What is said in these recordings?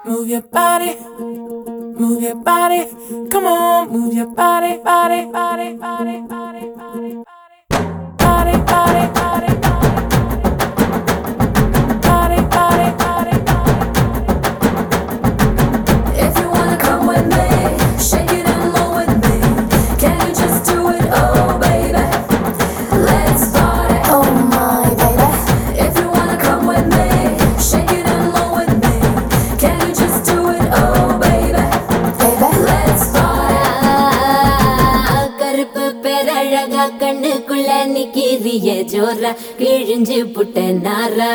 Move your body, move your body. Come on, move your body, body, body, body, body, body, body, body, body, body, body, body, body. If you wanna come with me, shake it and roll with me. Can you just do it, oh baby? Let's party, oh my baby. If you wanna come with me, shake it and roll with me. Can you just do it, oh baby? Let's party. கருப்பு பேரழகா கண்ணுக்குள்ள நிக்கிறிய ஜோரா கிழிஞ்சு புட்ட நாரா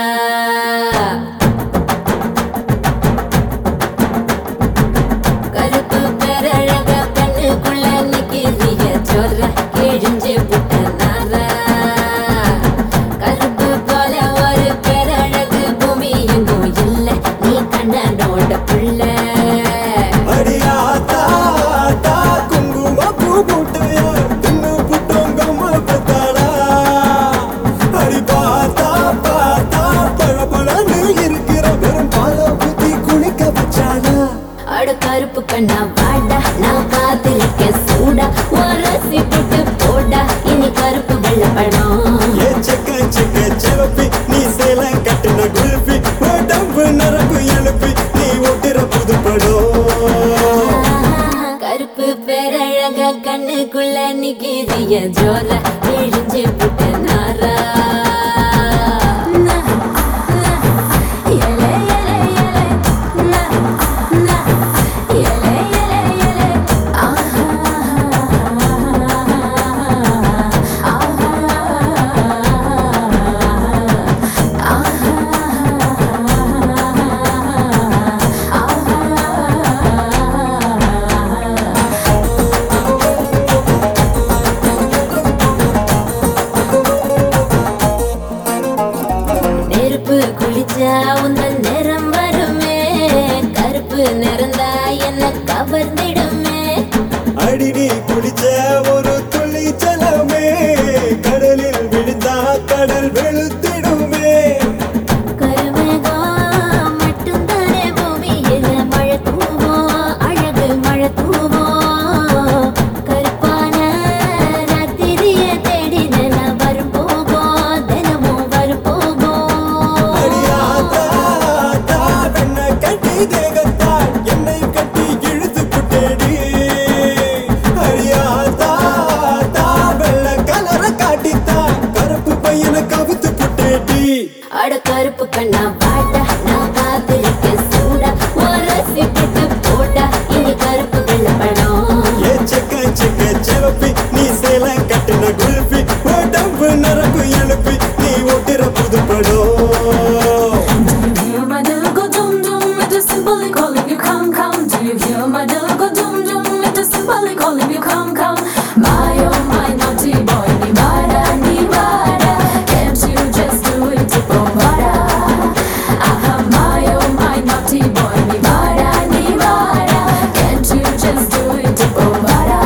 கருப்பு பேரழகா கண்ணுக்குள்ள நிக்கிறிய ஜோரா கிழிஞ்சு புட்ட நாரா கருப்பு போல ஒரு பேரழகு பூமி எங்கும் இல்ல நீ கண்ணனோட புள்ள அட கருப்பு கண்ணா வாடா நான் காத்திருக்க சூடா உரசி போட்டு போடா இனி கருப்பு வெள்ளப்படம் கருப்பு பேரழக கண்ணுக்குள்ள நிக்கிறிய ஜோரா கிழிஞ்சு புட்ட நாரா நெருப்பு குளிச்சா உந்தன் நிறம் வருமே கருப்பு நிறந்தா என்ன கவர்ந்திடுமே அடி நீ குடிச்ச ஒரு துளி ஜலமே கடலில் விழுந்தா கடல் வெளுத்திடுமே கருமேகம் மட்டும்தானே பூமியில மழை தூவோம் அழகு மழை தூவோம் கருப்பான ராத்திரிய தேடி நான் வரும் போகும் தினமும் வரும் போகும் அடியாத்தா வெண்ண கட்டி தேகத்தால் என்னை கட்டி இழுத்து புட்டேடி அடியாத்தா வெள்ள கலர காட்டித்தா கருப்பு பையனை கவுத்து புட்டேடி அட கருப்பு கண்ணா வாடா நான் காத்திருக்க சூடா உரசி போட்டு போடா இனி கருப்பு வெள்ளப்படம் ஏ செக்க செவப்பி நீ சேல கட்டின குல்ஃபி உடம்பு நரம்பு எழுப்பி நீ ஒட்டுற புதுப்படம் Do you hear my little go dum dum? It is simply calling you come come. Do you hear my little go dum dum? It is simply calling you come come. My oh my naughty boy, ni vada. Can't you just do it, Pomada? Aha, my oh my naughty boy, ni vada. Can't you just do it, Pomada?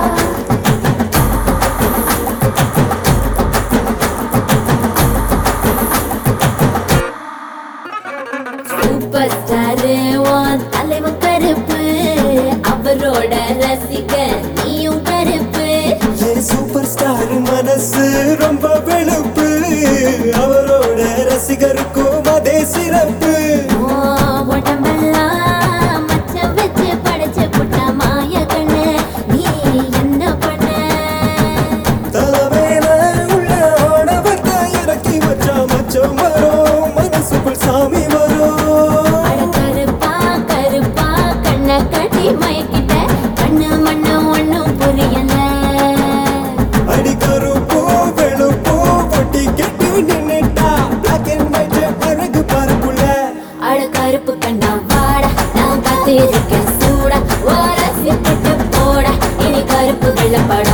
Super star உன் தலைவன் கருப்பு அவரோட ரசிக நீயும் கருப்பு ஏ super star மனசு ரொம்ப வெளுப்பு அவரோட ரசிகருக்கும் அதே சிறப்பு உன் உடம்பெல்லாம் மச்சம் வச்சு படைச்சு புட்ட மாய கண்ணு நீ என்ன பண்ண தலைமையில உள்ள ஆணவத்தை இறக்கி வச்சா மச்சம் வரும் மனசுக்குள் சாமி வரும் அட கருப்பா கருப்பா கண்ணை கட்டி மயக்கிட்ட கண்ணு மண்ணு ஒண்ணும் புரியல அடி கருப்போ வெளுப்போ ஒட்டி கெட்டி நின்னுட்டா பிளாக் அண்ட் ஒயிட் அழகு பார்ப்புல அட கருப்பு கண்ணா வாடா நான் காத்திருக்க சூடா உரசி போட்டு போடா இனி கருப்பு வெள்ளப்படம்